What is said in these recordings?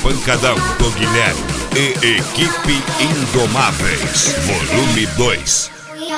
Pancadão do Guilherme e Equipe Indomáveis, volume 2.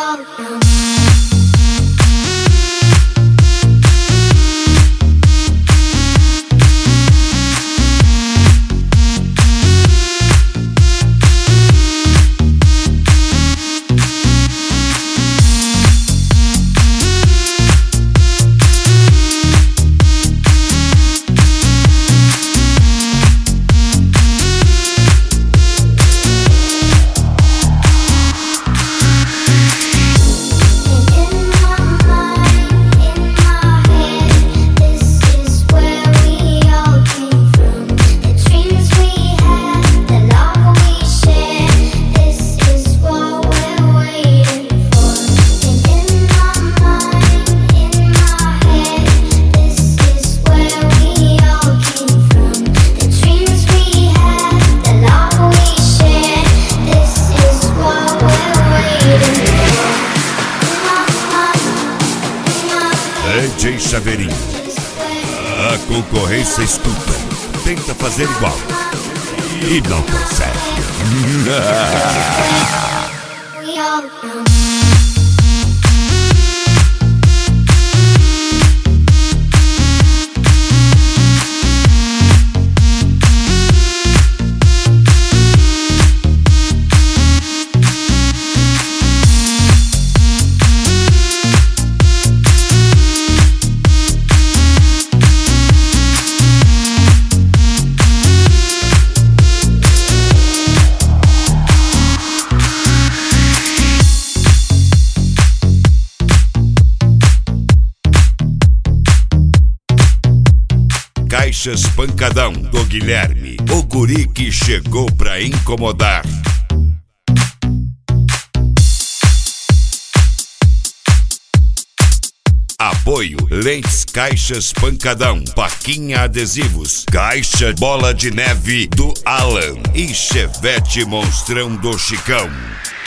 DJ Chaveirinho, a concorrência escuta, tenta fazer igual e não consegue. Caixas Pancadão do Guilherme, o guri que chegou pra incomodar. Apoio: Lentes Caixas Pancadão, Paquinha Adesivos, Caixa Bola de Neve do Alan e Chevette Monstrão do Chicão.